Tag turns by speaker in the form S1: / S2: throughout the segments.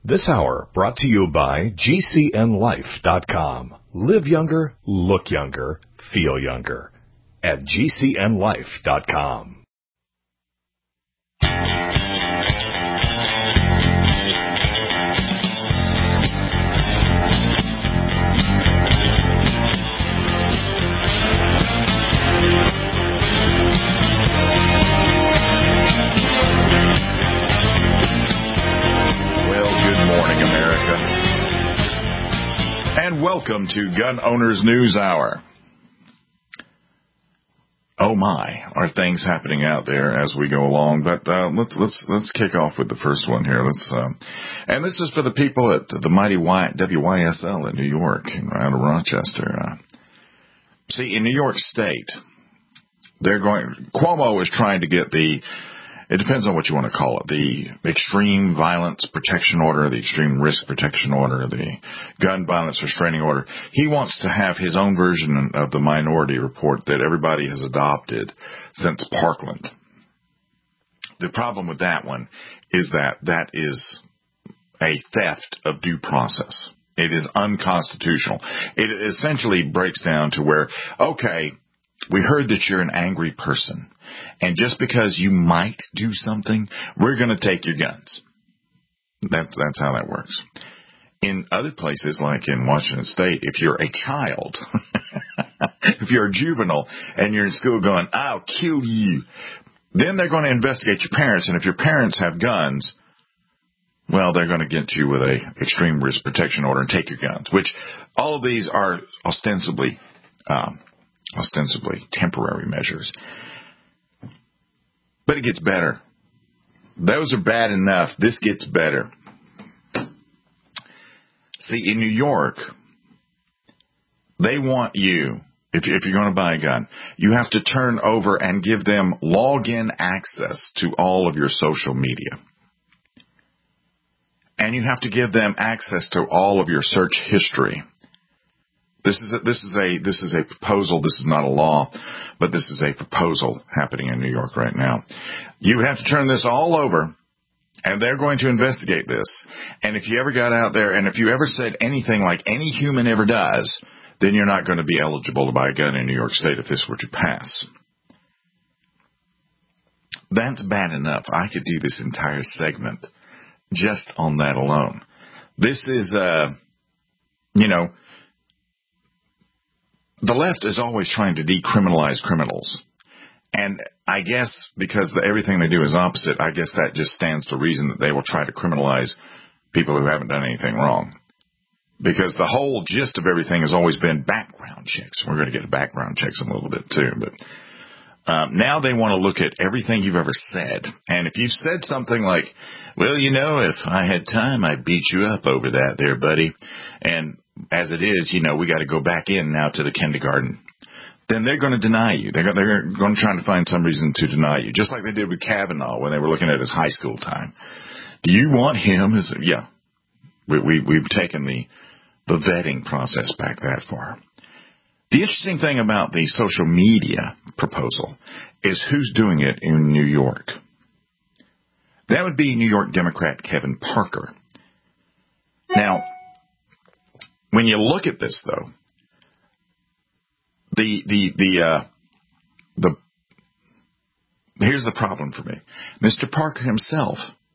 S1: This hour brought to you by GCNLife.com. Live younger, look younger, feel younger at GCNLife.com.
S2: And welcome to Gun Owners News Hour. Oh my, are things happening out there as we go along? But let's kick off with the first one here. And this is for the people at the mighty WYSL in New York and out of Rochester. See, in New York State, Cuomo is trying to get it depends on what you want to call it, the extreme violence protection order, the extreme risk protection order, the gun violence restraining order. He wants to have his own version of the Minority Report that everybody has adopted since Parkland. The problem with that one is that is a theft of due process. It is unconstitutional. It essentially breaks down to where, okay, we heard that you're an angry person, and just because you might do something, we're going to take your guns. That's how that works. In other places, like in Washington State, if you're a child, if you're a juvenile, and you're in school going, I'll kill you, then they're going to investigate your parents, and if your parents have guns, well, they're going to get you with a extreme risk protection order and take your guns, which all of these are ostensibly temporary measures. But it gets better. Those are bad enough. This gets better. See, in New York, they want you, if you're going to buy a gun, you have to turn over and give them login access to all of your social media. And you have to give them access to all of your search history. This is a proposal. This is not a law, but this is a proposal happening in New York right now. You would have to turn this all over, and they're going to investigate this. And if you ever got out there, and if you ever said anything like any human ever does, then you're not going to be eligible to buy a gun in New York State if this were to pass. That's bad enough. I could do this entire segment just on that alone. This is, the left is always trying to decriminalize criminals. And I guess because everything they do is opposite, I guess that just stands to reason that they will try to criminalize people who haven't done anything wrong. Because the whole gist of everything has always been background checks. We're going to get to background checks in a little bit too. But now they want to look at everything you've ever said. And if you've said something like, well, if I had time, I'd beat you up over that there, buddy. And as it is, we got to go back in now to the kindergarten. Then they're going to deny you. They're going to try to find some reason to deny you, just like they did with Kavanaugh when they were looking at his high school time. Do you want him? Yeah. We've taken the vetting process back that far. The interesting thing about the social media proposal is who's doing it in New York. That would be New York Democrat Kevin Parker. Now, when you look at this, though, here's the problem for me. Mr. Parker himself,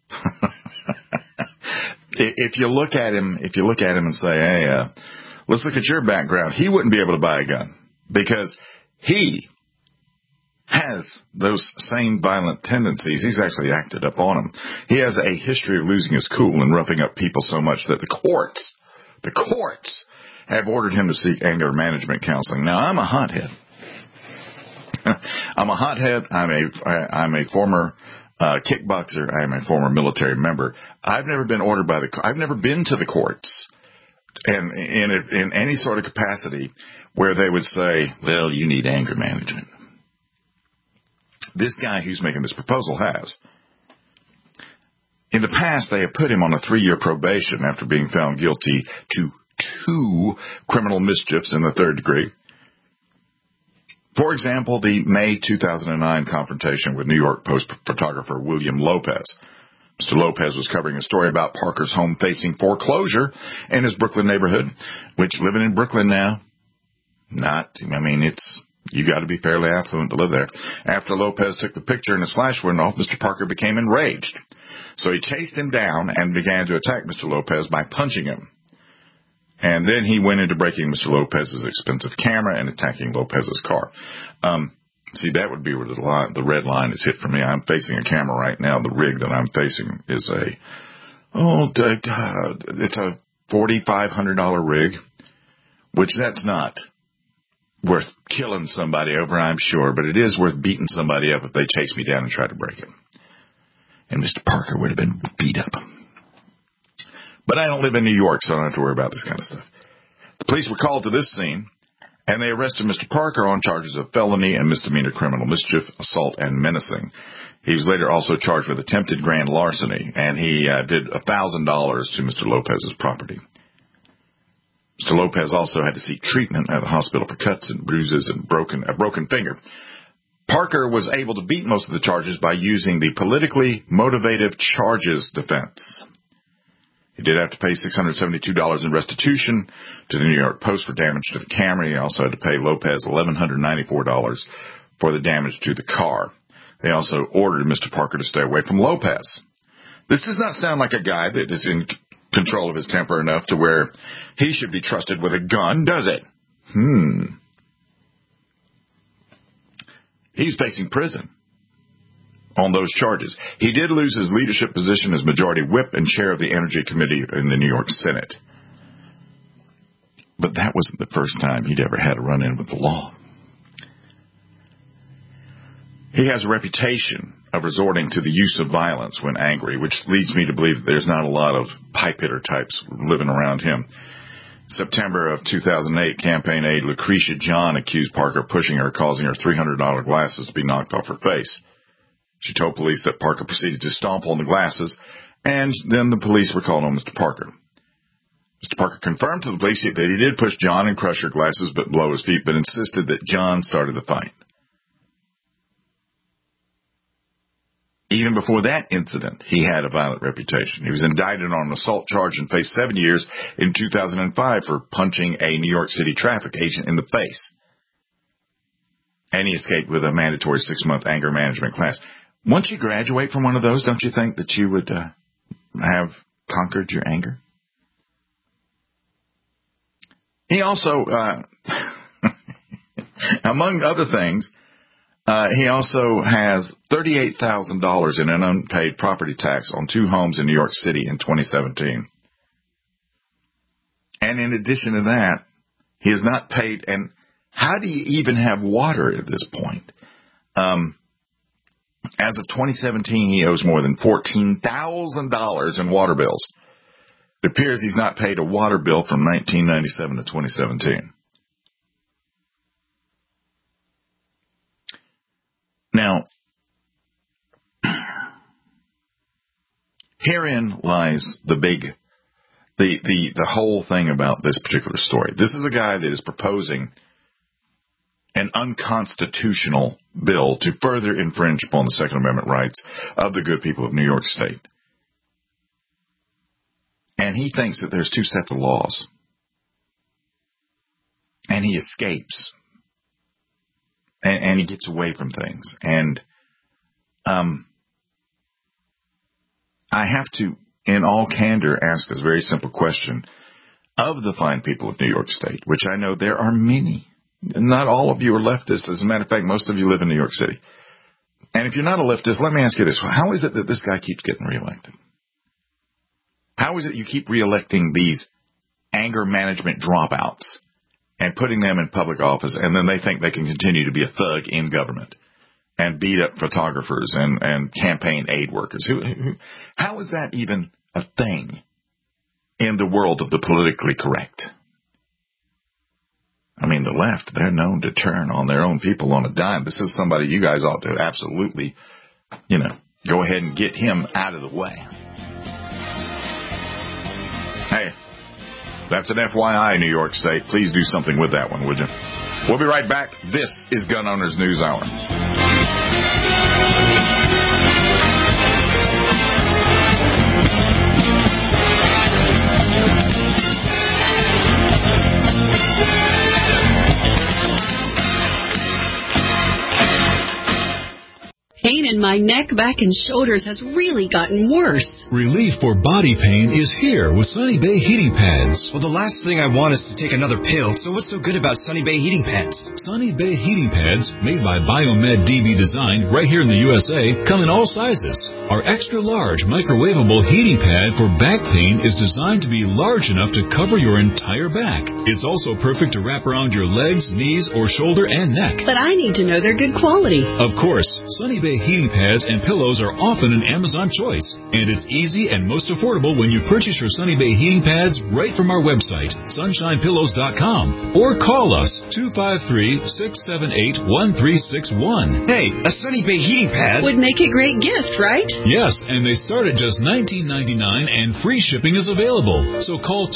S2: if you look at him and say, hey, let's look at your background, he wouldn't be able to buy a gun because he has those same violent tendencies. He's actually acted up on them. He has a history of losing his cool and roughing up people so much that the courts have ordered him to seek anger management counseling. Now, I'm a hothead. I'm a former kickboxer. I'm a former military member. I've never been ordered I've never been to the courts and in any sort of capacity where they would say, well, you need anger management. This guy who's making this proposal has. In the past, they have put him on a 3-year probation after being found guilty to 2 criminal mischiefs in the 3rd degree. For example, the May 2009 confrontation with New York Post photographer William Lopez. Mr. Lopez was covering a story about Parker's home facing foreclosure in his Brooklyn neighborhood, which living in Brooklyn now, you got to be fairly affluent to live there. After Lopez took the picture and his flash went off, Mr. Parker became enraged. So he chased him down and began to attack Mr. Lopez by punching him. And then he went into breaking Mr. Lopez's expensive camera and attacking Lopez's car. See, that would be where the red line is hit for me. I'm facing a camera right now. The rig that I'm facing is it's a $4,500 rig, which that's not worth killing somebody over, I'm sure, but it is worth beating somebody up if they chase me down and try to break it. And Mr. Parker would have been beat up. But I don't live in New York, so I don't have to worry about this kind of stuff. The police were called to this scene, and they arrested Mr. Parker on charges of felony and misdemeanor criminal mischief, assault, and menacing. He was later also charged with attempted grand larceny, and he did $1,000 to Mr. Lopez's property. Mr. Lopez also had to seek treatment at the hospital for cuts and bruises and a broken finger. Parker was able to beat most of the charges by using the politically motivated charges defense. He did have to pay $672 in restitution to the New York Post for damage to the camera. He also had to pay Lopez $1,194 for the damage to the car. They also ordered Mr. Parker to stay away from Lopez. This does not sound like a guy that is in control of his temper enough to where he should be trusted with a gun, does it? He's facing prison on those charges. He did lose his leadership position as majority whip and chair of the Energy Committee in the New York Senate. But that wasn't the first time he'd ever had a run-in with the law. He has a reputation of resorting to the use of violence when angry, which leads me to believe that there's not a lot of pipe hitter types living around him. September of 2008, campaign aide Lucretia John accused Parker of pushing her, causing her $300 glasses to be knocked off her face. She told police that Parker proceeded to stomp on the glasses, and then the police were called on Mr. Parker. Mr. Parker confirmed to the police that he did push John and crush her glasses below his feet, but insisted that John started the fight. Even before that incident, he had a violent reputation. He was indicted on an assault charge and faced 7 years in 2005 for punching a New York City traffic agent in the face. And he escaped with a mandatory 6-month anger management class. Once you graduate from one of those, don't you think that you would have conquered your anger? He also, among other things, he also has $38,000 in an unpaid property tax on 2 homes in New York City in 2017. And in addition to that, he has not paid, and how do you even have water at this point? As of 2017, he owes more than $14,000 in water bills. It appears he's not paid a water bill from 1997 to 2017. Now, herein lies the whole thing about this particular story. This is a guy that is proposing an unconstitutional bill to further infringe upon the Second Amendment rights of the good people of New York State. And he thinks that there's 2 sets of laws. And he escapes. And he gets away from things. And I have to, in all candor, ask this very simple question. Of the fine people of New York State, which I know there are many, not all of you are leftists. As a matter of fact, most of you live in New York City. And if you're not a leftist, let me ask you this. How is it that this guy keeps getting reelected? How is it you keep reelecting these anger management dropouts and putting them in public office, and then they think they can continue to be a thug in government and beat up photographers and campaign aid workers? How is that even a thing in the world of the politically correct? I mean, the left, they're known to turn on their own people on a dime. This is somebody you guys ought to absolutely, go ahead and get him out of the way. Hey, that's an FYI, New York State. Please do something with that one, would you? We'll be right back. This is Gun Owners News Hour.
S3: pain in my neck, back, and shoulders has really gotten worse.
S4: Relief for body pain is here with Sunny Bay heating pads.
S5: Well, the last thing I want is to take another pill, so what's so good about Sunny Bay heating pads?
S4: Sunny Bay heating pads, made by Biomed DB Design right here in the USA, come in all sizes. Our extra large microwavable heating pad for back pain is designed to be large enough to cover your entire back. It's also perfect to wrap around your legs, knees, or shoulder and neck.
S3: But I need to know they're good quality.
S4: Of course, Sunny Bay heating pads and pillows are often an Amazon choice, and it's easy and most affordable when you purchase your Sunny Bay heating pads right from our website, sunshinepillows.com, or call us 253-678-1361.
S5: Hey, a Sunny Bay heating pad
S3: would make a great gift, right?
S4: Yes, and they start at just $19.99 and free shipping is available. So call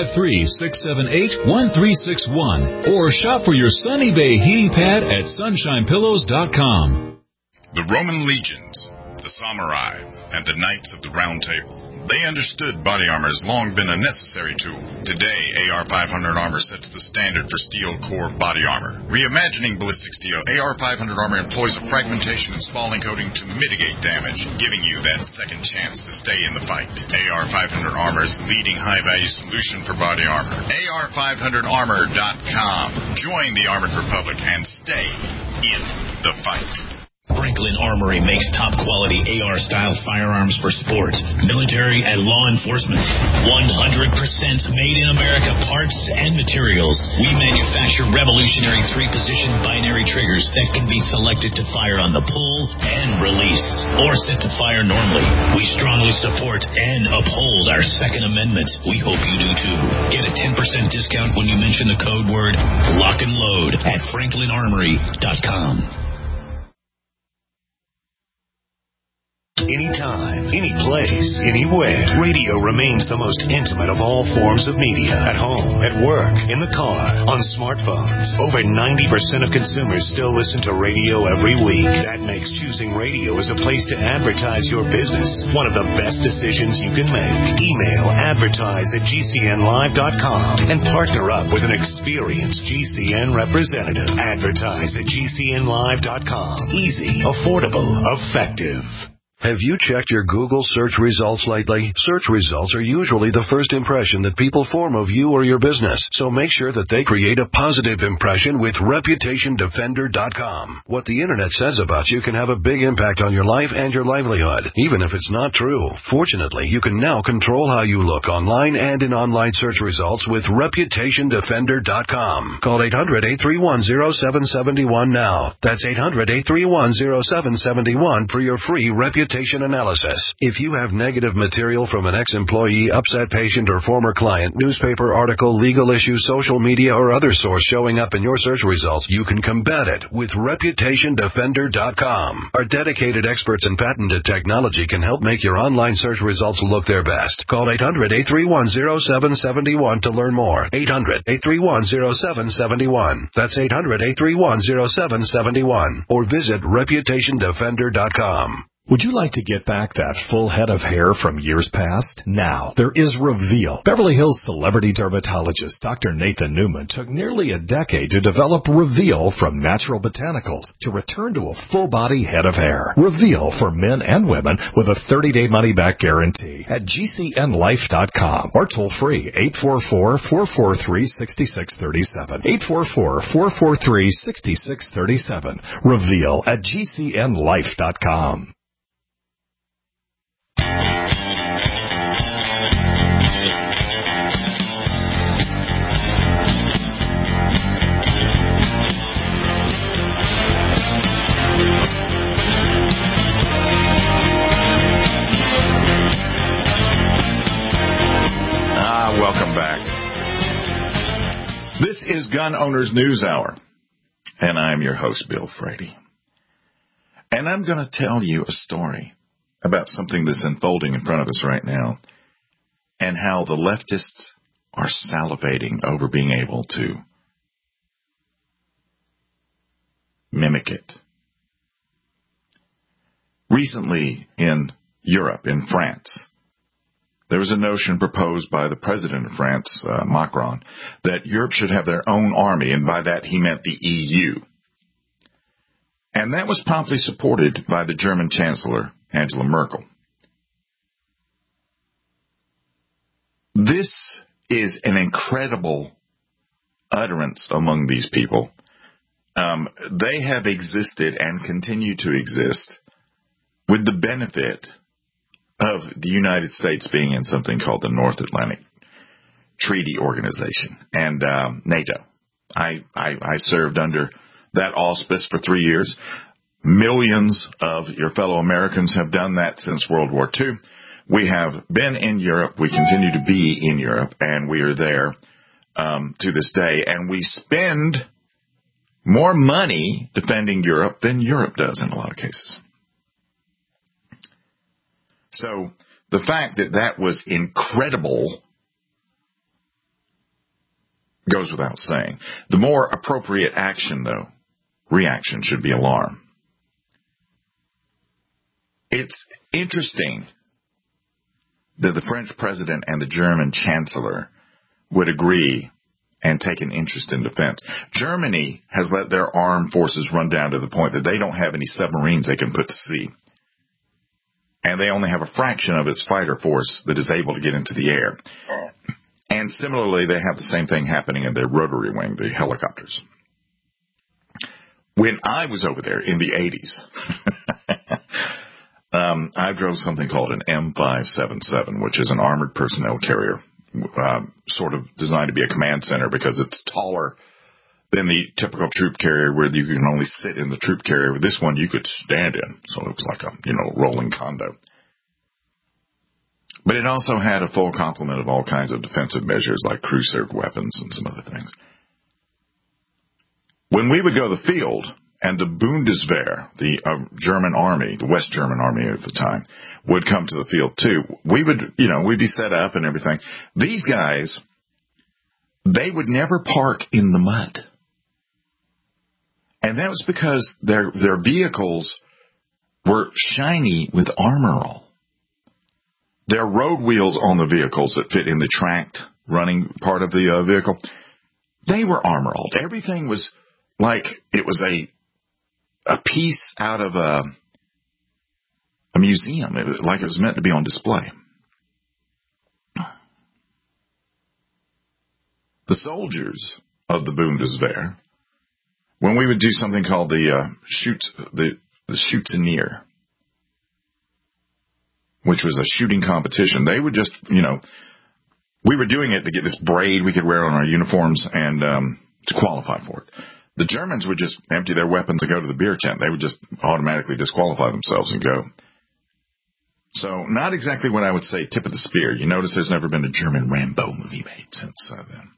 S4: 253-678-1361 or shop for your Sunny Bay heating pad at sunshinepillows.com.
S2: The Roman legions, the samurai, and the knights of the Round Table. They understood body armor has long been a necessary tool. Today, AR-500 armor sets the standard for steel core body armor. Reimagining ballistic steel, AR-500 armor employs a fragmentation and spalling coating to mitigate damage, giving you that second chance to stay in the fight. AR-500 armor is the leading high-value solution for body armor. AR500armor.com. Join the Armored Republic and stay in the fight.
S6: Franklin Armory makes top-quality AR-style firearms for sport, military, and law enforcement. 100% made-in-America parts and materials. We manufacture revolutionary 3-position binary triggers that can be selected to fire on the pull and release, or set to fire normally. We strongly support and uphold our Second Amendment. We hope you do too. Get a 10% discount when you mention the code word LOCK and LOAD at FranklinArmory.com.
S7: Anytime, any place, anywhere. Radio remains the most intimate of all forms of media. At home, at work, in the car, on smartphones. Over 90% of consumers still listen to radio every week. That makes choosing radio as a place to advertise your business one of the best decisions you can make. Email advertise@gcnlive.com and partner up with an experienced GCN representative. Advertise@gcnlive.com. Easy, affordable, effective.
S8: Have you checked your Google search results lately? Search results are usually the first impression that people form of you or your business, so make sure that they create a positive impression with ReputationDefender.com. What the Internet says about you can have a big impact on your life and your livelihood, even if it's not true. Fortunately, you can now control how you look online and in online search results with ReputationDefender.com. Call 800-831-0771 now. That's 800-831-0771 for your free reputation analysis. If you have negative material from an ex-employee, upset patient, or former client, newspaper article, legal issue, social media, or other source showing up in your search results, you can combat it with ReputationDefender.com. Our dedicated experts in patented technology can help make your online search results look their best. Call 800-831-0771 to learn more. 800-831-0771. That's 800-831-0771. Or visit ReputationDefender.com.
S1: Would you like to get back that full head of hair from years past? Now, there is Reveal. Beverly Hills celebrity dermatologist Dr. Nathan Newman took nearly a decade to develop Reveal from natural botanicals to return to a full-body head of hair. Reveal for men and women with a 30-day money-back guarantee at GCNlife.com or toll-free 844-443-6637. 844-443-6637. Reveal at GCNlife.com.
S2: Welcome back. This is Gun Owners News Hour, and I'm your host, Bill Frady. And I'm going to tell you a story about something that's unfolding in front of us right now, and how the leftists are salivating over being able to mimic it. Recently in Europe, in France, there was a notion proposed by the president of France, Macron, that Europe should have their own army, and by that he meant the EU. And that was promptly supported by the German Chancellor, Angela Merkel. This is an incredible utterance among these people. They have existed and continue to exist with the benefit of the United States being in something called the North Atlantic Treaty Organization and NATO. I served under that auspice for 3 years. Millions of your fellow Americans have done that since World War II. We have been in Europe. We continue to be in Europe, and we are there to this day. And we spend more money defending Europe than Europe does in a lot of cases. So the fact that that was incredible goes without saying. The more appropriate action, though, reaction should be alarm. It's interesting that the French president and the German chancellor would agree and take an interest in defense. Germany has let their armed forces run down to the point that they don't have any submarines they can put to sea. And they only have a fraction of its fighter force that is able to get into the air. And similarly, they have the same thing happening in their rotary wing, the helicopters. When I was over there in the 80s, I drove something called an M577, which is an armored personnel carrier, sort of designed to be a command center because it's taller than the typical troop carrier where you can only sit in the troop carrier. With this one, you could stand in, so it was like a, rolling condo. But it also had a full complement of all kinds of defensive measures like cruiser weapons and some other things. When we would go to the field, and the Bundeswehr, the German army, the West German army at the time, would come to the field too, we would, we'd be set up and everything. These guys, they would never park in the mud. And that was because their vehicles were shiny with Armor All. Their road wheels on the vehicles that fit in the tracked running part of the vehicle, they were Armor All. Everything was like it was a piece out of a museum, like it was meant to be on display. The soldiers of the Bundeswehr, when we would do something called the Schützennier, which was a shooting competition, they would just, we were doing it to get this braid we could wear on our uniforms and to qualify for it. The Germans would just empty their weapons and go to the beer tent. They would just automatically disqualify themselves and go. So not exactly what I would say tip of the spear. You notice there's never been a German Rambo movie made since then.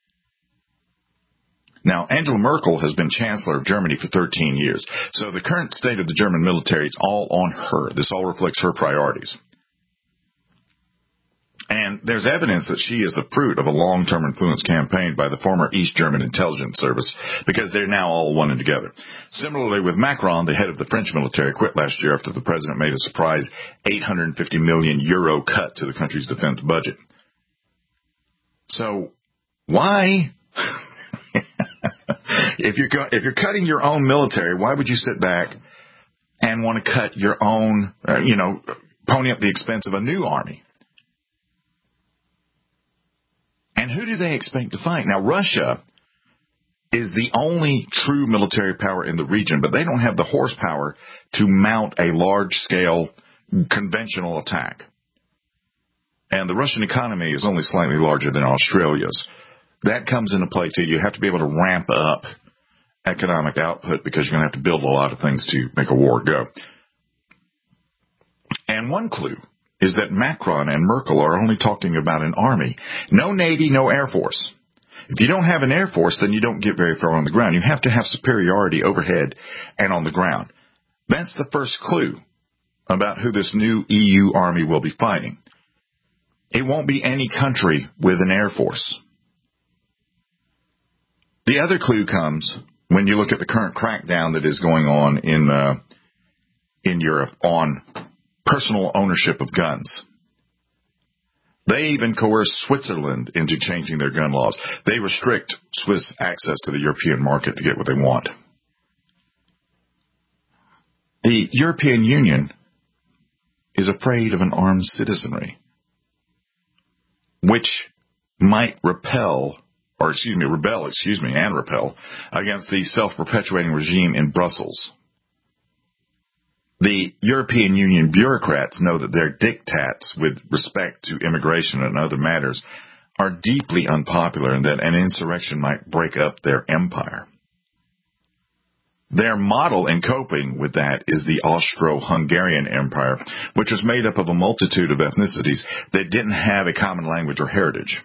S2: Now, Angela Merkel has been Chancellor of Germany for 13 years. So the current state of the German military is all on her. This all reflects her priorities. And there's evidence that she is the fruit of a long-term influence campaign by the former East German intelligence service, because they're now all one and together. Similarly, with Macron, the head of the French military, quit last year after the president made a surprise €850 million cut to the country's defense budget. So, why? If you're cutting your own military, why would you sit back and want to cut your own, pony up the expense of a new army? And who do they expect to fight? Now, Russia is the only true military power in the region, but they don't have the horsepower to mount a large-scale conventional attack. And the Russian economy is only slightly larger than Australia's. That comes into play, too. You have to be able to ramp up economic output because you're going to have to build a lot of things to make a war go. And one clue is that Macron and Merkel are only talking about an army. No Navy, no Air Force. If you don't have an Air Force, then you don't get very far on the ground. You have to have superiority overhead and on the ground. That's the first clue about who this new EU army will be fighting. It won't be any country with an Air Force. The other clue comes when you look at the current crackdown that is going on in Europe on personal ownership of guns. They even coerce Switzerland into changing their gun laws. They restrict Swiss access to the European market to get what they want. The European Union is afraid of an armed citizenry, which might rebel against the self-perpetuating regime in Brussels. The European Union bureaucrats know that their diktats with respect to immigration and other matters are deeply unpopular and that an insurrection might break up their empire. Their model in coping with that is the Austro-Hungarian Empire, which was made up of a multitude of ethnicities that didn't have a common language or heritage.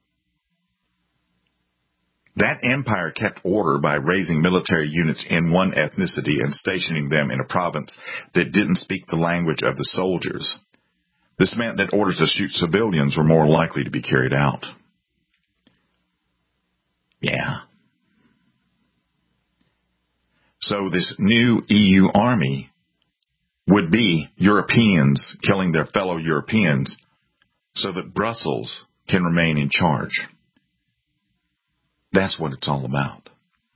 S2: That empire kept order by raising military units in one ethnicity and stationing them in a province that didn't speak the language of the soldiers. This meant that orders to shoot civilians were more likely to be carried out. Yeah. So this new EU army would be Europeans killing their fellow Europeans so that Brussels can remain in charge. That's what it's all about.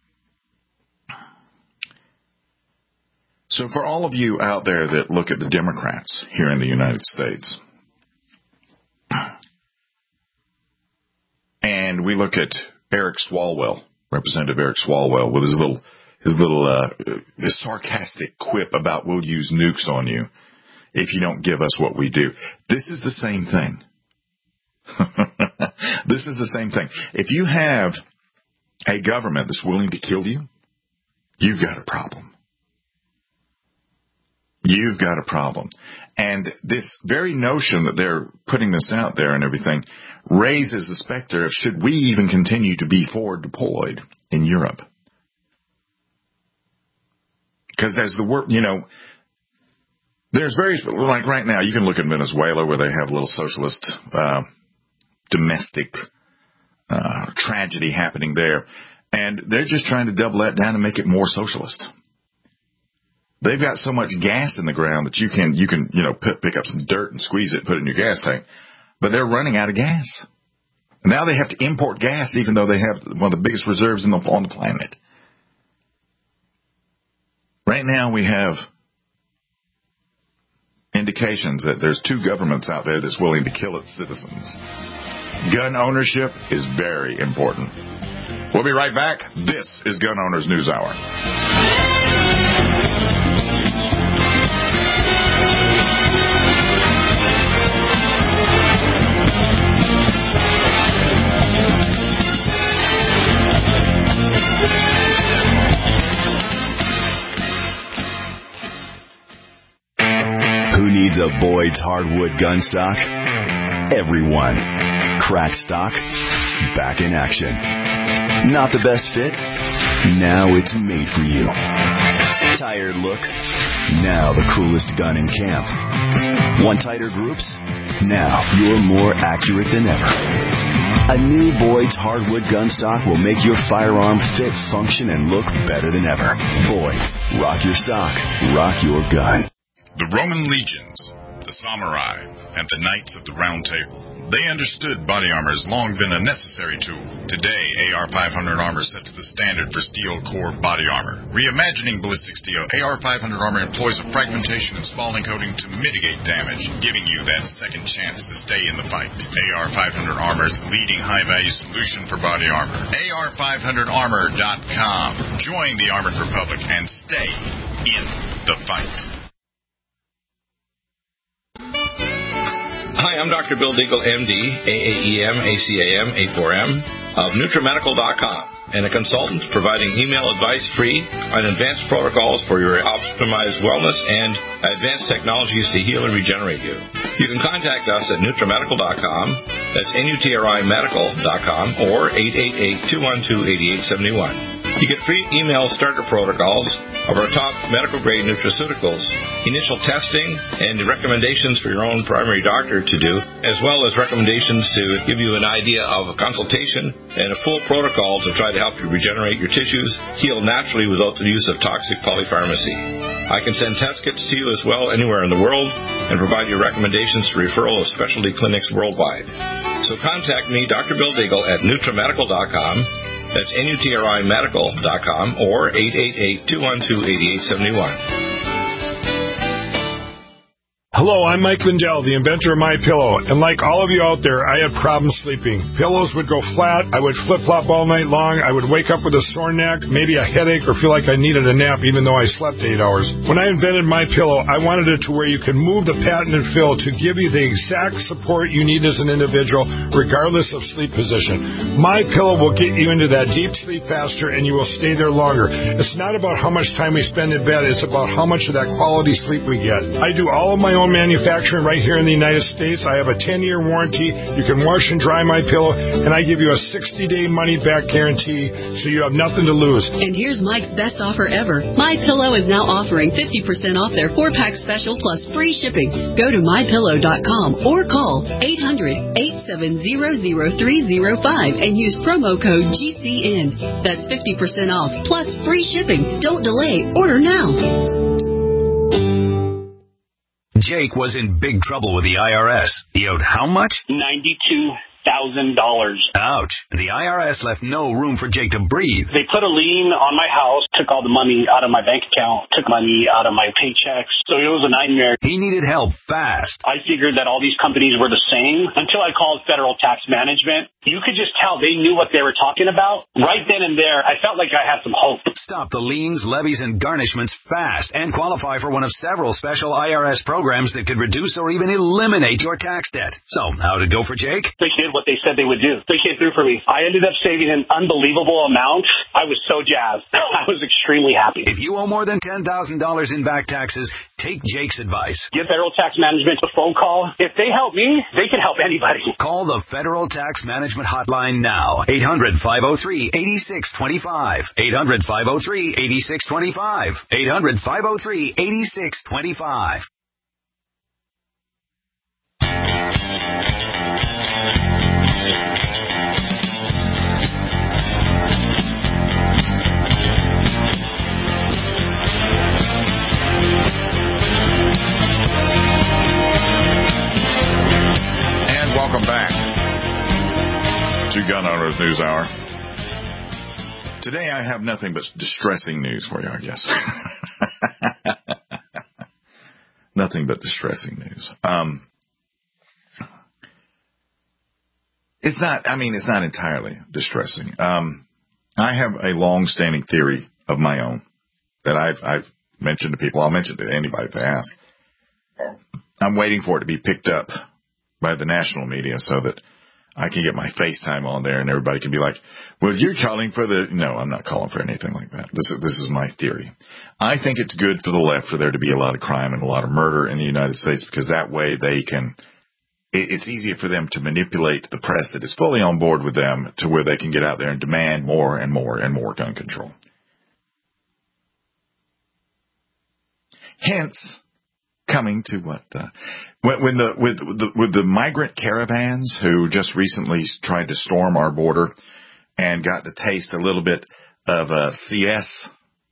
S2: So for all of you out there that look at the Democrats here in the United States, and we look at Eric Swalwell, Representative Eric Swalwell, with his sarcastic quip about we'll use nukes on you if you don't give us what we do. This is the same thing. This is the same thing. If you have a government that's willing to kill you, you've got a problem. You've got a problem. And this very notion that they're putting this out there and everything raises the specter of should we even continue to be forward deployed in Europe? Because as the work, there's various, like right now, you can look at Venezuela where they have a little socialist domestic tragedy happening there, and they're just trying to double that down and make it more socialist. They've got so much gas in the ground that you can pick up some dirt and squeeze it and put it in your gas tank, but they're running out of gas. Now they have to import gas even though they have one of the biggest reserves on the planet. Right now we have indications that there's two governments out there that's willing to kill its citizens. Gun ownership is very important. We'll be right back. This is Gun Owners News Hour.
S9: Who needs a Boyd's hardwood gun stock? Everyone. Crack stock, back in action. Not the best fit? Now it's made for you. Tired look? Now the coolest gun in camp. Want tighter groups? Now you're more accurate than ever. A new Boyd's hardwood gun stock will make your firearm fit, function, and look better than ever. Boyd's. Rock your stock. Rock your gun.
S10: The Roman legions, the samurai, and the knights of the Round Table. They understood body armor has long been a necessary tool. Today, AR-500 armor sets the standard for steel core body armor. Reimagining ballistic steel, AR-500 armor employs a fragmentation and spalling coating to mitigate damage, giving you that second chance to stay in the fight. AR-500 armor is the leading high-value solution for body armor. AR500armor.com. Join the Armored Republic and stay in the fight.
S11: Hi, I'm Dr. Bill Deagle, MD, AAEM, ACAM, A4M, of NutriMedical.com, and a consultant providing email advice free on advanced protocols for your optimized wellness and advanced technologies to heal and regenerate you. You can contact us at NutriMedical.com, that's NutriMedical.com, or 888-212-8871. You get free email starter protocols of our top medical-grade nutraceuticals, initial testing, and recommendations for your own primary doctor to do, as well as recommendations to give you an idea of a consultation and a full protocol to try to help you regenerate your tissues, heal naturally without the use of toxic polypharmacy. I can send test kits to you as well anywhere in the world and provide you recommendations for referral of specialty clinics worldwide. So contact me, Dr. Bill Deagle, at NutriMedical.com. That's NutriMedical.com or 888-212-8871.
S12: Hello, I'm Mike Lindell, the inventor of MyPillow, and like all of you out there, I had problems sleeping. Pillows would go flat, I would flip-flop all night long, I would wake up with a sore neck, maybe a headache, or feel like I needed a nap even though I slept 8 hours. When I invented MyPillow, I wanted it to where you can move the patented fill to give you the exact support you need as an individual, regardless of sleep position. MyPillow will get you into that deep sleep faster, and you will stay there longer. It's not about how much time we spend in bed, it's about how much of that quality sleep we get. I do all of my own manufacturing right here in the United States. I have a 10-year warranty. You can wash and dry MyPillow, and I give you a 60-day money-back guarantee, so you have nothing to lose.
S3: And here's Mike's best offer ever. MyPillow is now offering 50% off their 4-pack special plus free shipping. Go to MyPillow.com or call 800-870-0305 and use promo code GCN. That's 50% off plus free shipping. Don't delay. Order now.
S13: Jake was in big trouble with the IRS. He owed how much?
S14: $92,000.
S13: Ouch. The IRS left no room for Jake to breathe.
S14: They put a lien on my house, took all the money out of my bank account, took money out of my paychecks. So it was a nightmare.
S13: He needed help fast.
S14: I figured that all these companies were the same until I called Federal Tax Management. You could just tell they knew what they were talking about. Right then and there, I felt like I had some hope.
S13: Stop the liens, levies, and garnishments fast and qualify for one of several special IRS programs that could reduce or even eliminate your tax debt. So, how'd it go for Jake?
S14: They did what they said they would do. They came through for me. I ended up saving an unbelievable amount. I was so jazzed. I was extremely happy.
S13: If you owe more than $10,000 in back taxes, take Jake's advice.
S14: Give Federal Tax Management a phone call. If they help me, they can help anybody.
S13: Call the Federal Tax Management hotline now. 800-503-8625. 800-503-8625. 800-503-8625.
S2: And welcome back to Gun Owners News Hour. Today I have nothing but distressing news for you, I guess. Nothing but distressing news. It's not entirely distressing. I have a long-standing theory of my own that I've mentioned to people. I'll mention it to anybody if they ask. I'm waiting for it to be picked up by the national media so that I can get my FaceTime on there and everybody can be like, well, you're calling for the... No, I'm not calling for anything like that. This is my theory. I think it's good for the left for there to be a lot of crime and a lot of murder in the United States because that way they can... It's easier for them to manipulate the press that is fully on board with them to where they can get out there and demand more and more and more gun control. Hence... coming to what with the migrant caravans who just recently tried to storm our border and got to taste a little bit of CS,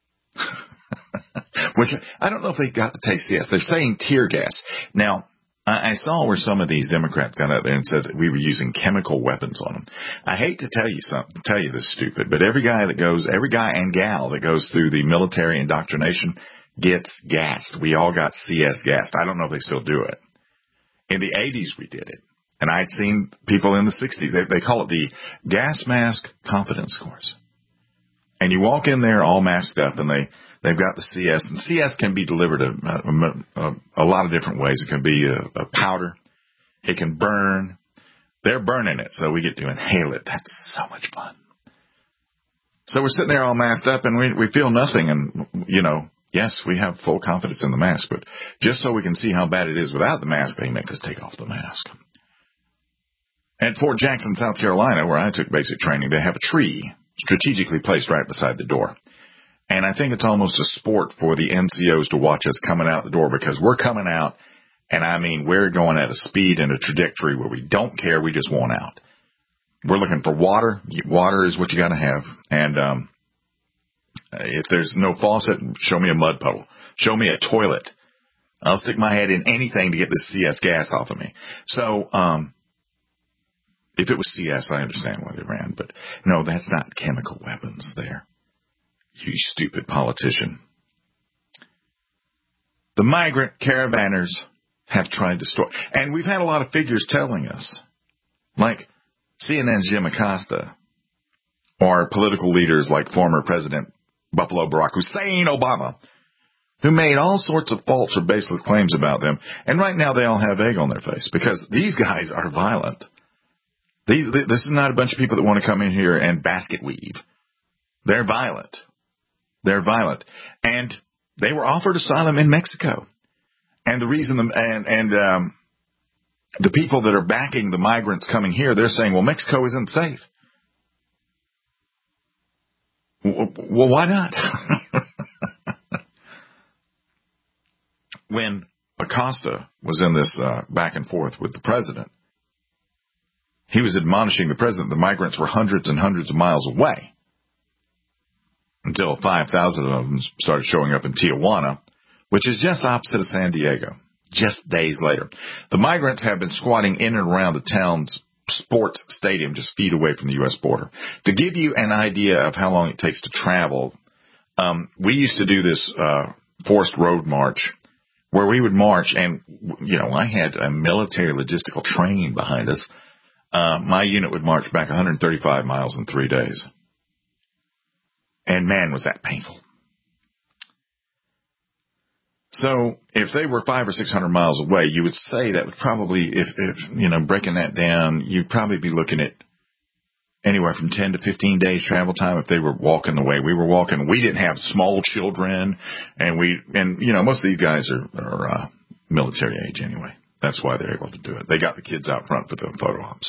S2: which I don't know if they got to taste CS. They're saying tear gas. Now, I saw where some of these Democrats got out there and said that we were using chemical weapons on them. I hate to tell you this stupid, but every guy and gal that goes through the military indoctrination gets gassed. We all got CS gassed. I don't know if they still do it. In the 80s, we did it. And I'd seen people in the 60s. They call it the gas mask confidence course. And you walk in there all masked up, and they've got the CS. And CS can be delivered a lot of different ways. It can be a powder. It can burn. They're burning it, so we get to inhale it. That's so much fun. So we're sitting there all masked up, and we feel nothing. And, yes, we have full confidence in the mask, but just so we can see how bad it is without the mask, they make us take off the mask. At Fort Jackson, South Carolina, where I took basic training, they have a tree strategically placed right beside the door. And I think it's almost a sport for the NCOs to watch us coming out the door because we're coming out, and we're going at a speed and a trajectory where we don't care, we just want out. We're looking for water. Water is what you got to have. And if there's no faucet, show me a mud puddle. Show me a toilet. I'll stick my head in anything to get this CS gas off of me. So, if it was CS, I understand why they ran. But no, that's not chemical weapons there. You stupid politician. The migrant caravanners have tried to store. And we've had a lot of figures telling us, like CNN's Jim Acosta, or political leaders like former President Buffalo Barack Hussein Obama, who made all sorts of false or baseless claims about them. And right now they all have egg on their face because these guys are violent. This is not a bunch of people that want to come in here and basket weave. They're violent. They're violent. And they were offered asylum in Mexico. And the reason, the people that are backing the migrants coming here, they're saying, well, Mexico isn't safe. Well, why not? When Acosta was in this back and forth with the president, he was admonishing the president the migrants were hundreds and hundreds of miles away until 5,000 of them started showing up in Tijuana, which is just opposite of San Diego, just days later. The migrants have been squatting in and around the town's sports stadium just feet away from the U.S. border. To give you an idea of how long it takes to travel, we used to do this forced road march where we would march, and, you know, I had a military logistical train behind us. My unit would march back 135 miles in 3 days. And, man, was that painful. So if they were 500 or 600 miles away, you would say that would probably, if you know, breaking that down, you'd probably be looking at anywhere from 10 to 15 days travel time if they were walking the way we were walking. We didn't have small children, and you know, most of these guys are military age anyway. That's why they're able to do it. They got the kids out front for the photo ops.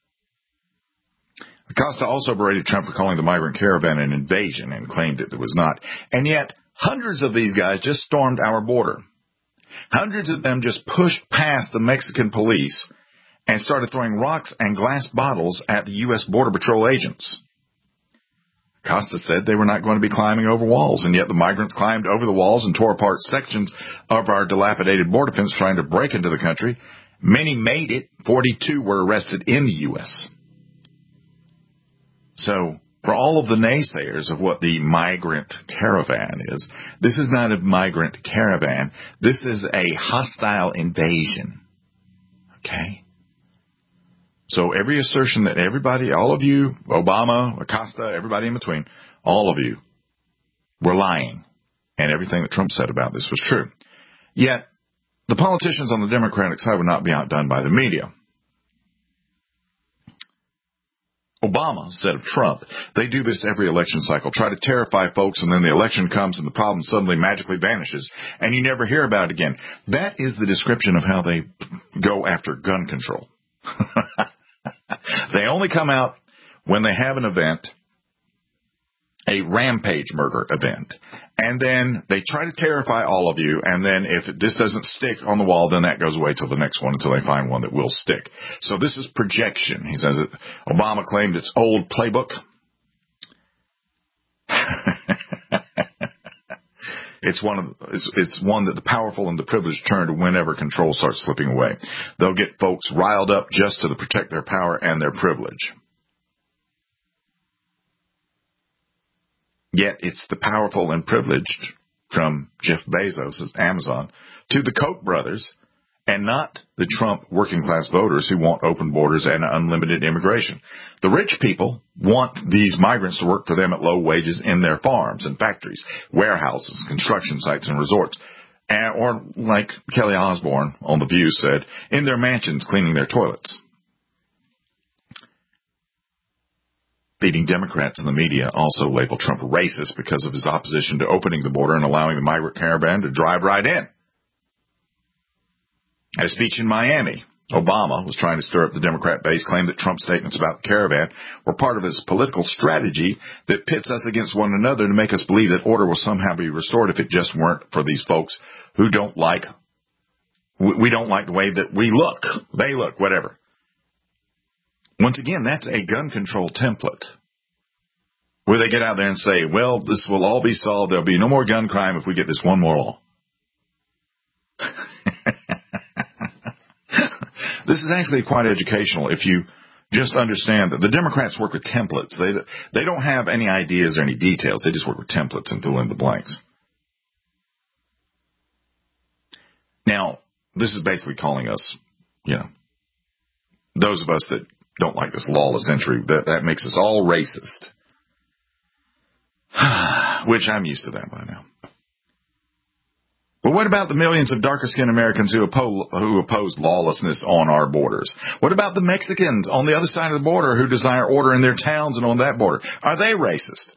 S2: Acosta also berated Trump for calling the migrant caravan an invasion and claimed it was not. And yet, hundreds of these guys just stormed our border. Hundreds of them just pushed past the Mexican police and started throwing rocks and glass bottles at the U.S. Border Patrol agents. Acosta said they were not going to be climbing over walls, and yet the migrants climbed over the walls and tore apart sections of our dilapidated border fence trying to break into the country. Many made it. 42 were arrested in the U.S. So, for all of the naysayers of what the migrant caravan is, this is not a migrant caravan. This is a hostile invasion. Okay? So every assertion that everybody, all of you, Obama, Acosta, everybody in between, all of you were lying. And everything that Trump said about this was true. Yet, the politicians on the Democratic side would not be outdone by the media. Obama said of Trump, they do this every election cycle, try to terrify folks, and then the election comes and the problem suddenly magically vanishes, and you never hear about it again. That is the description of how they go after gun control. They only come out when they have an event, a rampage murder event, and then they try to terrify all of you, and then if this doesn't stick on the wall, then that goes away till the next one until they find one that will stick. So this is projection. He says that Obama claimed it's old playbook. It's one that the powerful and the privileged turn to whenever control starts slipping away. They'll get folks riled up just to protect their power and their privilege. Yet it's the powerful and privileged, from Jeff Bezos' Amazon, to the Koch brothers, and not the Trump working-class voters who want open borders and unlimited immigration. The rich people want these migrants to work for them at low wages in their farms and factories, warehouses, construction sites, and resorts. Or, like Kelly Osbourne on The View said, in their mansions cleaning their toilets. Leading Democrats in the media also label Trump racist because of his opposition to opening the border and allowing the migrant caravan to drive right in. At a speech in Miami, Obama was trying to stir up the Democrat base, claimed that Trump's statements about the caravan were part of his political strategy that pits us against one another to make us believe that order will somehow be restored if it just weren't for these folks who we don't like the way that we look. They look, whatever. Once again, that's a gun control template where they get out there and say, well, this will all be solved. There'll be no more gun crime if we get this one more law. This is actually quite educational if you just understand that the Democrats work with templates. They don't have any ideas or any details. They just work with templates and fill in the blanks. Now, this is basically calling us, those of us that don't like this lawless entry, that makes us all racist. Which I'm used to that by now. But what about the millions of darker-skinned Americans who oppose lawlessness on our borders? What about the Mexicans on the other side of the border who desire order in their towns and on that border? Are they racist?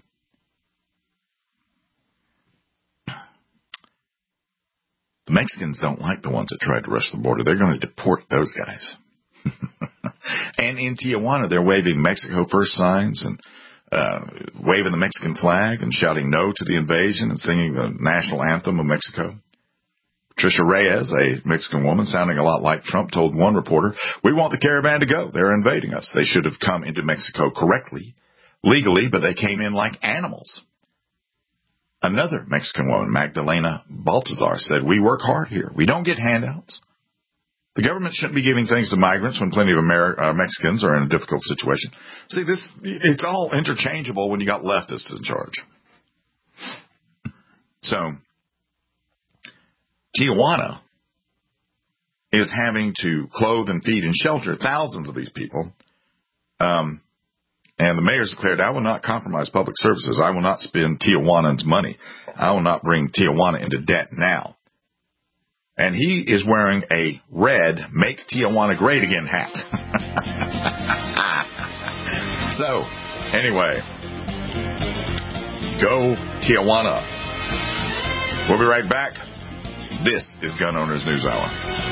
S2: The Mexicans don't like the ones that tried to rush the border. They're going to deport those guys. And in Tijuana, they're waving Mexico First signs and waving the Mexican flag and shouting no to the invasion and singing the national anthem of Mexico. Patricia Reyes, a Mexican woman sounding a lot like Trump, told one reporter, "We want the caravan to go. They're invading us. They should have come into Mexico correctly, legally, but they came in like animals." Another Mexican woman, Magdalena Baltazar, said, "We work hard here. We don't get handouts. The government shouldn't be giving things to migrants when plenty of Mexicans are in a difficult situation." See, it's all interchangeable when you got leftists in charge. So, Tijuana is having to clothe and feed and shelter thousands of these people. And the mayor's declared, "I will not compromise public services. I will not spend Tijuanans' money. I will not bring Tijuana into debt now." And he is wearing a red "Make Tijuana Great Again" hat. So, anyway, go Tijuana. We'll be right back. This is Gun Owners News Hour.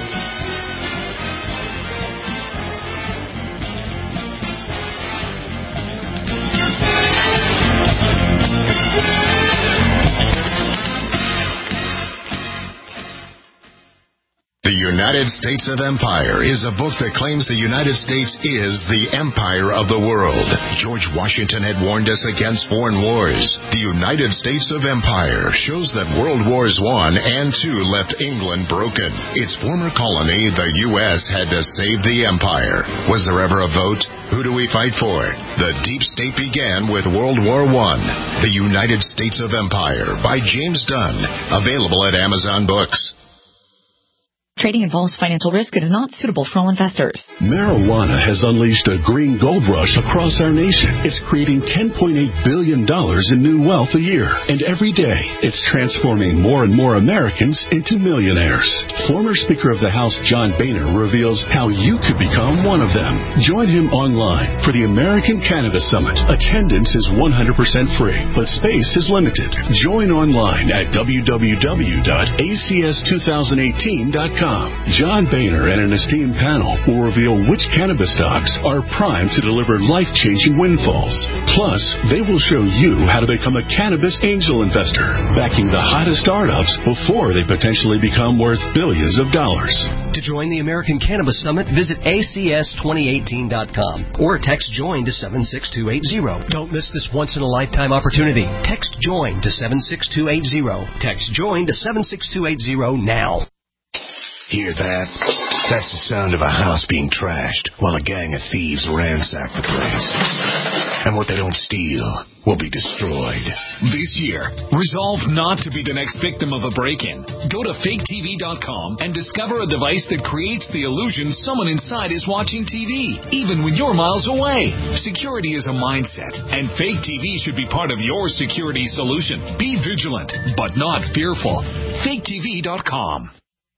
S15: The United States of Empire is a book that claims the United States is the empire of the world. George Washington had warned us against foreign wars. The United States of Empire shows that World Wars I and II left England broken. Its former colony, the U.S., had to save the empire. Was there ever a vote? Who do we fight for? The Deep State began with World War I. The United States of Empire by James Dunn. Available at Amazon Books.
S16: Trading involves financial risk and is not suitable for all investors.
S17: Marijuana has unleashed a green gold rush across our nation. It's creating $10.8 billion in new wealth a year. And every day, it's transforming more and more Americans into millionaires. Former Speaker of the House John Boehner reveals how you could become one of them. Join him online for the American Cannabis Summit. Attendance is 100% free, but space is limited. Join online at www.acs2018.com. John Boehner and an esteemed panel will reveal which cannabis stocks are primed to deliver life-changing windfalls. Plus, they will show you how to become a cannabis angel investor, backing the hottest startups before they potentially become worth billions of dollars.
S18: To join the American Cannabis Summit, visit acs2018.com or text JOIN to 76280. Don't miss this once-in-a-lifetime opportunity. Text JOIN to 76280. Text JOIN to 76280 now.
S7: Hear that? That's the sound of a house being trashed while a gang of thieves ransack the place. And what they don't steal will be destroyed.
S19: This year, resolve not to be the next victim of a break-in. Go to faketv.com and discover a device that creates the illusion someone inside is watching TV, even when you're miles away. Security is a mindset, and Fake TV should be part of your security solution. Be vigilant, but not fearful. faketv.com.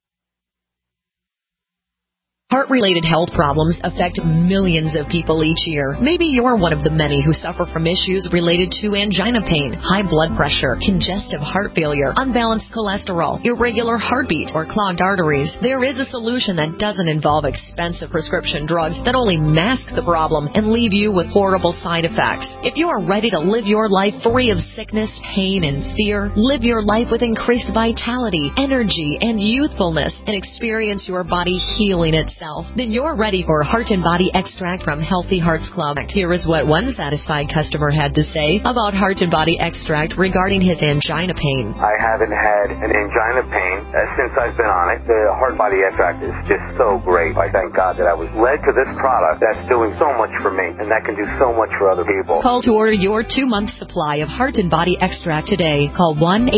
S16: Heart-related health problems affect millions of people each year. Maybe you're one of the many who suffer from issues related to angina pain, high blood pressure, congestive heart failure, unbalanced cholesterol, irregular heartbeat, or clogged arteries. There is a solution that doesn't involve expensive prescription drugs that only mask the problem and leave you with horrible side effects. If you are ready to live your life free of sickness, pain, and fear, live your life with increased vitality, energy, and youthfulness, and experience your body healing itself, yourself? Then you're ready for Heart and Body Extract from Healthy Hearts Club. Here is what one satisfied customer had to say about Heart and Body Extract regarding his angina pain.
S20: I haven't had an angina pain since I've been on it. The Heart and Body Extract is just so great. I thank God that I was led to this product that's doing so much for me, and that can do so much for other people.
S16: Call to order your 2-month supply of Heart and Body Extract today. Call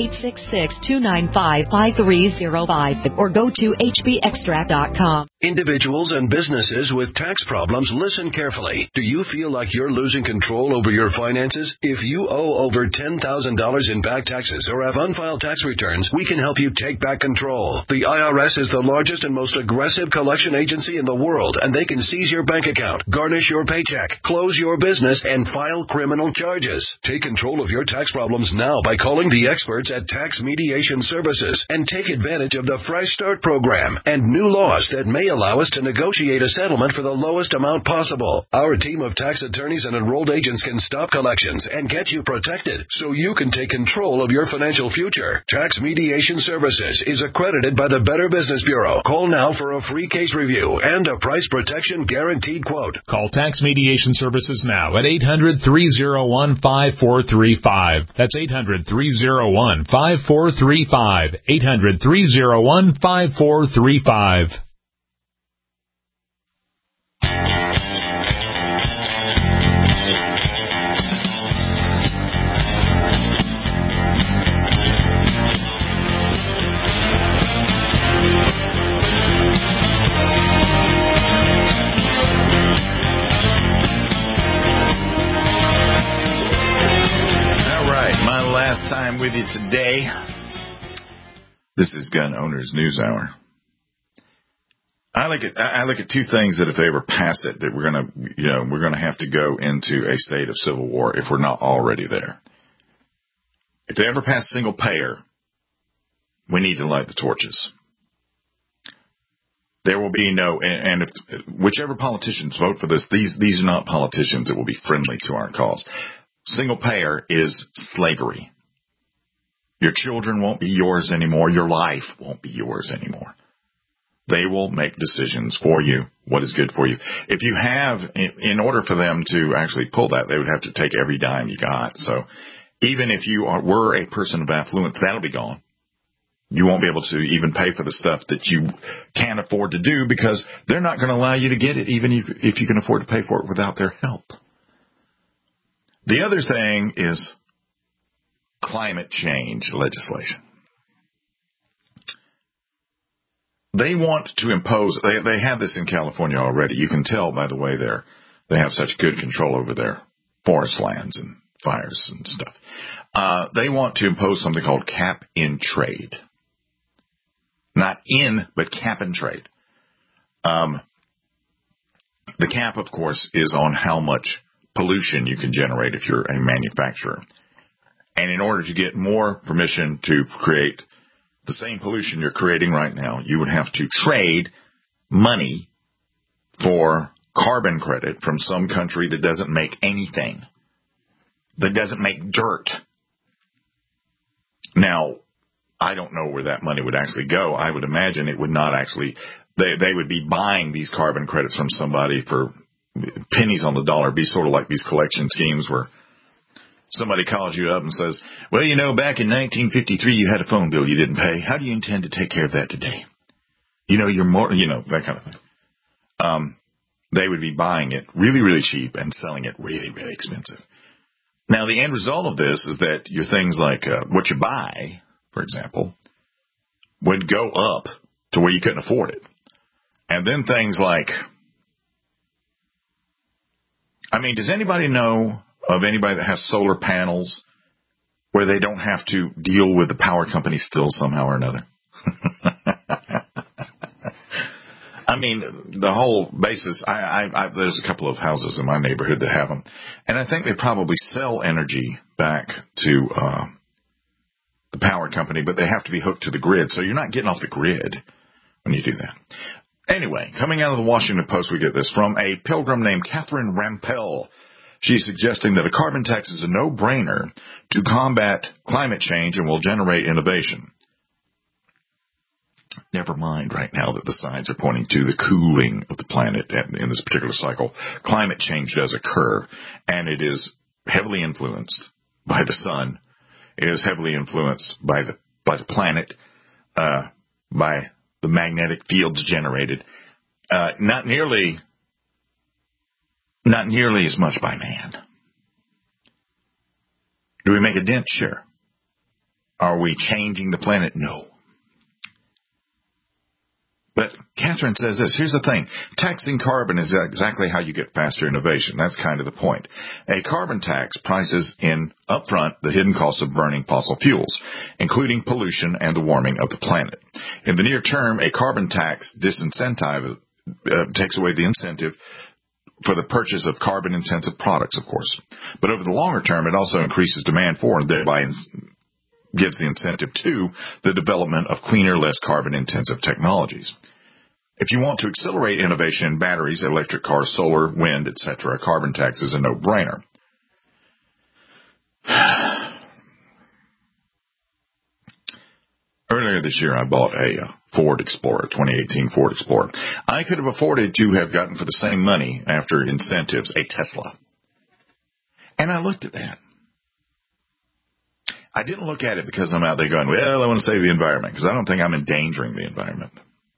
S16: 1-866-295-5305 or go to hbextract.com.
S8: Individuals and businesses with tax problems, listen carefully. Do you feel like you're losing control over your finances? If you owe over $10,000 in back taxes or have unfiled tax returns, we can help you take back control. The IRS is the largest and most aggressive collection agency in the world, and they can seize your bank account, garnish your paycheck, close your business, and file criminal charges. Take control of your tax problems now by calling the experts at Tax Mediation Services and take advantage of the Fresh Start program and new laws that may allow us to negotiate a settlement for the lowest amount possible. Our team of tax attorneys and enrolled agents can stop collections and get you protected so you can take control of your financial future. Tax Mediation Services is accredited by the Better Business Bureau. Call now for a free case review and a price protection guaranteed quote.
S21: Call Tax Mediation Services now at 800-301-5435. That's 800-301-5435. 800-301-5435.
S2: Time with you today. This is Gun Owners News Hour. I look at two things that if they ever pass it, that we're gonna have to go into a state of civil war if we're not already there. If they ever pass single payer, we need to light the torches. There will be no, and if whichever politicians vote for this, these are not politicians that will be friendly to our cause. Single payer is slavery. Your children won't be yours anymore. Your life won't be yours anymore. They will make decisions for you, what is good for you. If you have, in order for them to actually pull that, they would have to take every dime you got. So even if you were a person of affluence, that'll be gone. You won't be able to even pay for the stuff that you can't afford to do because they're not going to allow you to get it, even if you can afford to pay for it without their help. The other thing is climate change legislation. They want to impose, they have this in California already. You can tell by the way they have such good control over their forest lands and fires and stuff. They want to impose something called cap and trade. Not in, but cap and trade. The cap, of course, is on how much pollution you can generate if you're a manufacturer. And in order to get more permission to create the same pollution you're creating right now, you would have to trade money for carbon credit from some country that doesn't make anything, that doesn't make dirt. Now, I don't know where that money would actually go. I would imagine it would not actually, they would be buying these carbon credits from somebody for pennies on the dollar. It'd be sort of like these collection schemes where somebody calls you up and says, well, back in 1953 you had a phone bill you didn't pay. How do you intend to take care of that today? You're more, that kind of thing. They would be buying it really, really cheap and selling it really, really expensive. Now, the end result of this is that your things like what you buy, for example, would go up to where you couldn't afford it. And then things like, does anybody know of anybody that has solar panels where they don't have to deal with the power company still somehow or another? The whole basis, there's a couple of houses in my neighborhood that have them, and I think they probably sell energy back to the power company, but they have to be hooked to the grid, so you're not getting off the grid when you do that. Anyway, coming out of the Washington Post, we get this from a pilgrim named Catherine Rampell. She's suggesting that a carbon tax is a no-brainer to combat climate change and will generate innovation. Never mind right now that the signs are pointing to the cooling of the planet in this particular cycle. Climate change does occur, and it is heavily influenced by the sun. It is heavily influenced by the planet, by the magnetic fields generated. Not nearly as much by man. Do we make a dent? Sure. Are we changing the planet? No. But Catherine says this. Here's the thing. Taxing carbon is exactly how you get faster innovation. That's kind of the point. A carbon tax prices in upfront the hidden costs of burning fossil fuels, including pollution and the warming of the planet. In the near term, a carbon tax disincentive takes away the incentive for the purchase of carbon-intensive products, of course. But over the longer term, it also increases demand for and thereby gives the incentive to the development of cleaner, less carbon-intensive technologies. If you want to accelerate innovation in batteries, electric cars, solar, wind, etc., a carbon tax is a no-brainer. Earlier this year, I bought a Ford Explorer, 2018 Ford Explorer. I could have afforded to have gotten for the same money after incentives a Tesla. And I looked at that. I didn't look at it because I'm out there going, well, I want to save the environment, because I don't think I'm endangering the environment.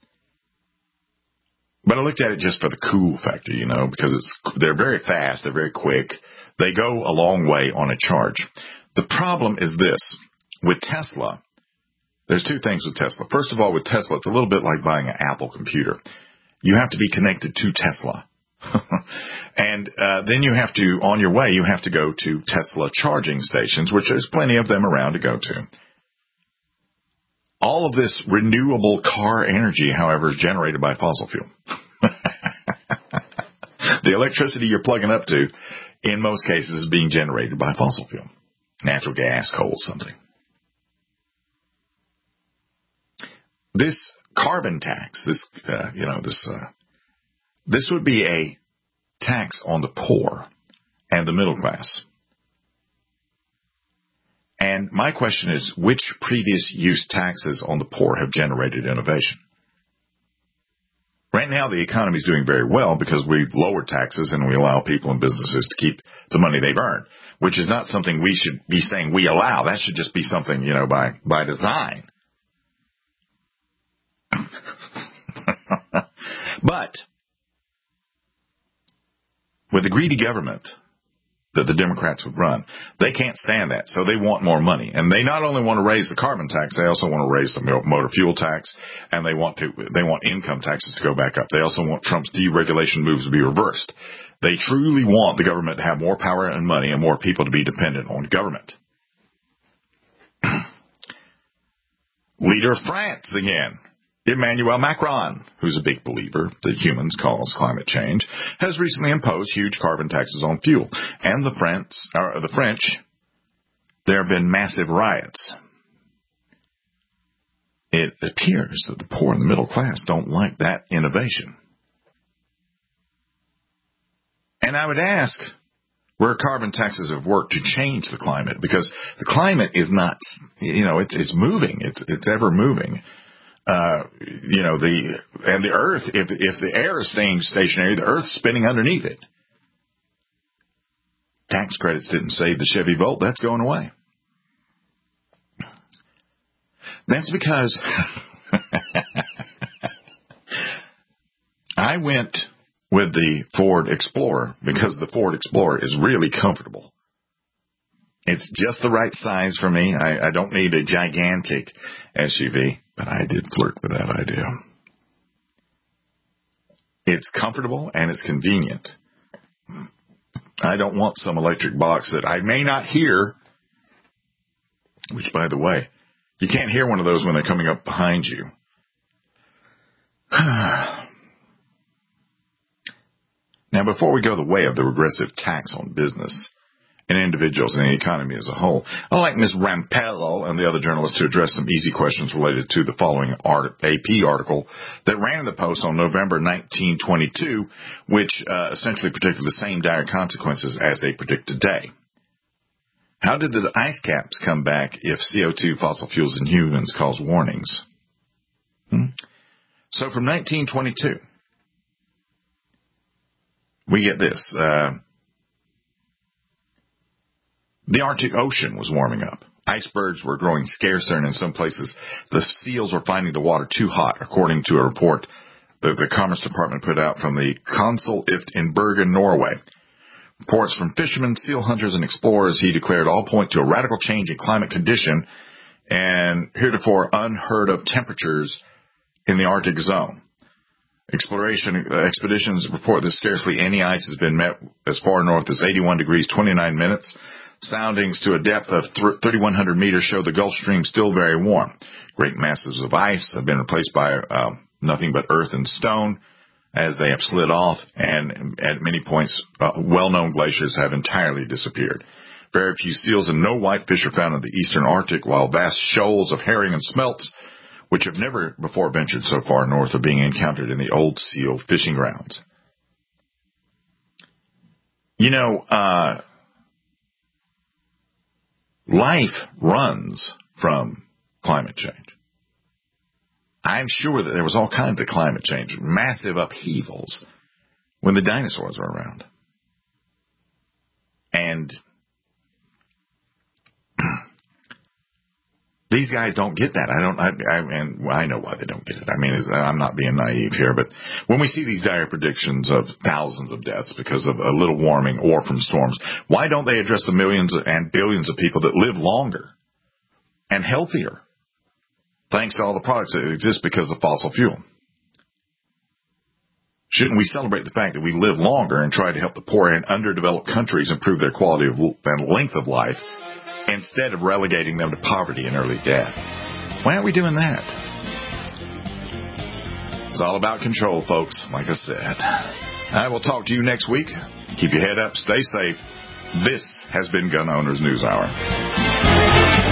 S2: But I looked at it just for the cool factor, because they're very fast, they're very quick. They go a long way on a charge. The problem is this. With Tesla, there's two things with Tesla. First of all, with Tesla, it's a little bit like buying an Apple computer. You have to be connected to Tesla. And then you have to, on your way, you have to go to Tesla charging stations, which there's plenty of them around to go to. All of this renewable car energy, however, is generated by fossil fuel. The electricity you're plugging up to, in most cases, is being generated by fossil fuel. Natural gas, coal, something. This carbon tax, this would be a tax on the poor and the middle class. And my question is, which previous use taxes on the poor have generated innovation? Right now, the economy is doing very well because we've lowered taxes and we allow people and businesses to keep the money they've earned, which is not something we should be saying we allow. That should just be something, by design. But with the greedy government that the Democrats would run, they can't stand that, so they want more money. And they not only want to raise the carbon tax, they also want to raise the motor fuel tax, and they want income taxes to go back up. They also want Trump's deregulation moves to be reversed. They truly want the government to have more power and money and more people to be dependent on government. Leader of France again. Emmanuel Macron, who's a big believer that humans cause climate change, has recently imposed huge carbon taxes on fuel. And the French, there have been massive riots. It appears that the poor and the middle class don't like that innovation. And I would ask where carbon taxes have worked to change the climate, because the climate is not, it's moving. It's ever moving. The earth, if the air is staying stationary, the earth's spinning underneath it. Tax credits didn't save the Chevy Volt. That's going away. That's because I went with the Ford Explorer because the Ford Explorer is really comfortable. It's just the right size for me. I don't need a gigantic SUV, but I did flirt with that idea. It's comfortable and it's convenient. I don't want some electric box that I may not hear, which, by the way, you can't hear one of those when they're coming up behind you. Now, before we go the way of the regressive tax on business and individuals and the economy as a whole, I'd like Ms. Rampello and the other journalists to address some easy questions related to the following AP article that ran in the Post on November 1922, which essentially predicted the same dire consequences as they predict today. How did the ice caps come back if CO2, fossil fuels, and humans cause warnings? So from 1922, we get this. The Arctic Ocean was warming up. Icebergs were growing scarcer, and in some places, the seals were finding the water too hot, according to a report that the Commerce Department put out from the Consulate in Bergen, Norway. Reports from fishermen, seal hunters, and explorers, he declared, all point to a radical change in climate condition and heretofore unheard of temperatures in the Arctic zone. Expeditions report that scarcely any ice has been met as far north as 81 degrees 29 minutes. Soundings to a depth of 3,100 meters show the Gulf Stream still very warm. Great masses of ice have been replaced by nothing but earth and stone as they have slid off, and at many points, well-known glaciers have entirely disappeared. Very few seals and no whitefish are found in the eastern Arctic, while vast shoals of herring and smelts, which have never before ventured so far north, are being encountered in the old seal fishing grounds. You know, life runs from climate change. I'm sure that there was all kinds of climate change, massive upheavals, when the dinosaurs were around. And these guys don't get that. I know why they don't get it. I mean, I'm not being naive here, but when we see these dire predictions of thousands of deaths because of a little warming or from storms, why don't they address the millions and billions of people that live longer and healthier, thanks to all the products that exist because of fossil fuel? Shouldn't we celebrate the fact that we live longer and try to help the poor and underdeveloped countries improve their quality of and length of life, instead of relegating them to poverty and early death? Why aren't we doing that? It's all about control, folks, like I said. I will talk to you next week. Keep your head up. Stay safe. This has been Gun Owners News Hour.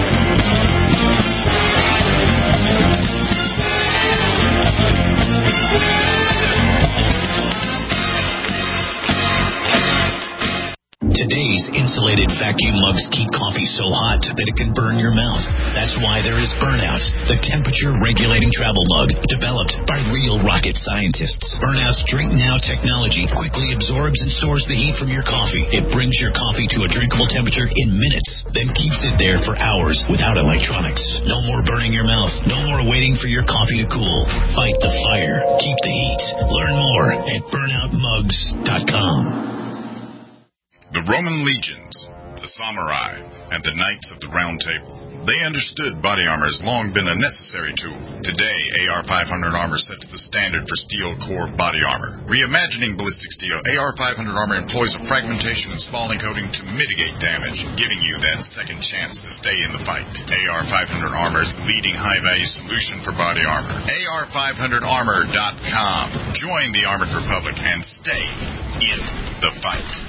S6: Today's insulated vacuum mugs keep coffee so hot that it can burn your mouth. That's why there is Burnout, the temperature-regulating travel mug developed by real rocket scientists. Burnout's Drink Now technology quickly absorbs and stores the heat from your coffee. It brings your coffee to a drinkable temperature in minutes, then keeps it there for hours without electronics. No more burning your mouth. No more waiting for your coffee to cool. Fight the fire. Keep the heat. Learn more at burnoutmugs.com.
S10: The Roman legions, the samurai, and the knights of the Round Table, they understood body armor has long been a necessary tool. Today, AR-500 armor sets the standard for steel core body armor. Reimagining ballistic steel, AR-500 armor employs a fragmentation and spalling coating to mitigate damage, giving you that second chance to stay in the fight. AR-500 armor is the leading high-value solution for body armor. AR500armor.com. Join the Armored Republic and stay in the fight.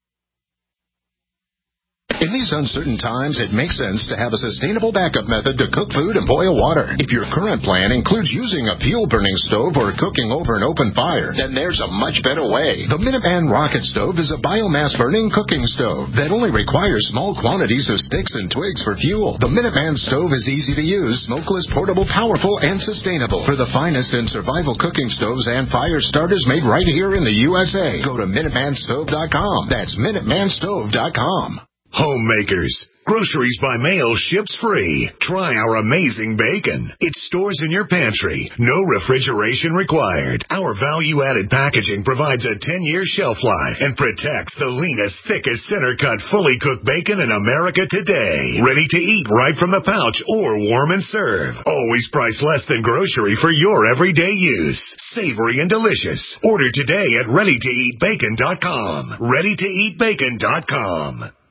S15: In these uncertain times, it makes sense to have a sustainable backup method to cook food and boil water. If your current plan includes using a fuel-burning stove or cooking over an open fire, then there's a much better way. The Minuteman Rocket Stove is a biomass-burning cooking stove that only requires small quantities of sticks and twigs for fuel. The Minuteman Stove is easy to use, smokeless, portable, powerful, and sustainable. For the finest in survival cooking stoves and fire starters made right here in the USA, go to MinutemanStove.com. That's MinutemanStove.com.
S7: Homemakers. Groceries by mail ships free. Try our amazing bacon. It stores in your pantry. No refrigeration required. Our value-added packaging provides a 10-year shelf life and protects the leanest, thickest, center-cut, fully cooked bacon in America today. Ready to eat right from the pouch or warm and serve. Always priced less than grocery for your everyday use. Savory and delicious. Order today at ReadyToEatBacon.com. ReadyToEatBacon.com.